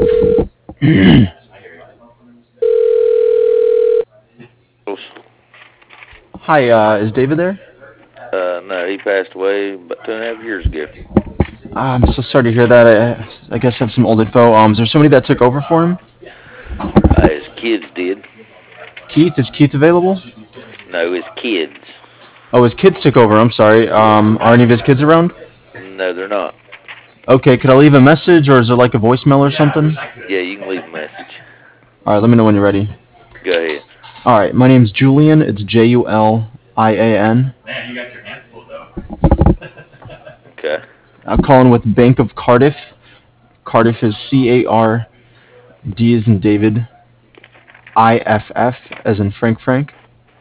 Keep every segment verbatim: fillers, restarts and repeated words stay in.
Hi, uh, is David there? Uh, no, he passed away about two and a half years ago. Uh, I'm so sorry to hear that. I, I guess I have some old info. Um, is there somebody that took over for him? Uh, his kids did. Keith, is Keith available? No, his kids. Oh, his kids took over. I'm sorry. Um, are any of his kids around? No, they're not. Okay, could I leave a message or is there like a voicemail or something? Yeah, you can leave a message. All right, let me know when you're ready. Go ahead. All right, my name's Julian. It's J U L I A N. Okay. I'm calling with Bank of Cardiff. Cardiff is C A R D as in David, I F F as in Frank Frank.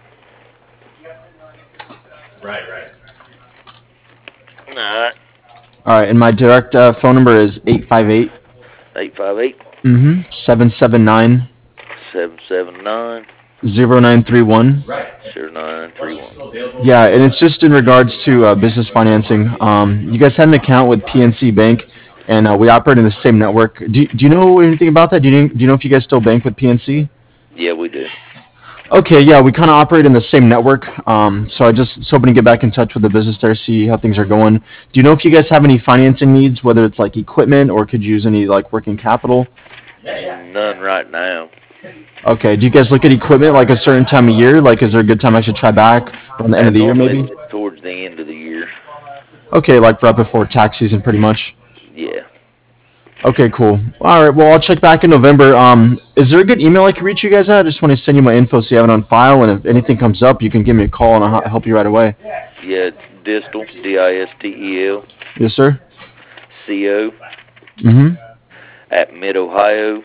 All right. All right, and my direct uh, phone number is eight five eight Eight five eight mm-hmm, seven seven nine seven seven nine zero nine three one. zero nine three one. Yeah, and it's just in regards to uh, business financing. Um, you guys had an account with P N C Bank, and uh, we operate in the same network. Do, do you know anything about that? Do you, do you know if you guys still bank with P N C? Yeah, we do. Okay, yeah, we kind of operate in the same network. Um, so I just was hoping to get back in touch with the business there, see how things are going. Do you know if you guys have any financing needs, whether it's like equipment or could use any like working capital? None right now. Okay, do you guys look at equipment like a certain time of year? Like, is there a good time I should try back around the end Uh, of the year, normally maybe? it's towards the end of the year. Okay, like right before tax season, pretty much. Yeah. Okay, cool. All right, well, I'll check back in November. Um, is there a good email I can reach you guys at? I just want to send you my info so you have it on file, and if anything comes up, you can give me a call and I'll h- help you right away. Yeah, it's Distel, D I S T E L, Yes, sir. C O, Mm-hmm. at midohio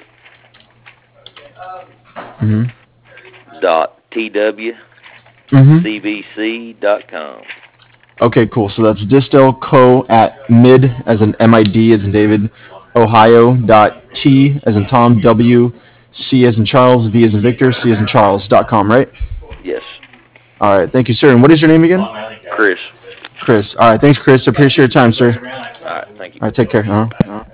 Mm-hmm. dot T W Mm-hmm. C B C dot com. Okay, cool. So that's distelco at mid as in M I D as in David, Ohio dot T as in Tom, W, C as in Charles, V as in Victor, C as in Charles dot com, right? Yes. All right, thank you, sir. And what is your name again? Chris. Chris. All right, thanks, Chris. Appreciate your time, sir. All right, thank you. All right, take care. Uh-huh. Uh-huh.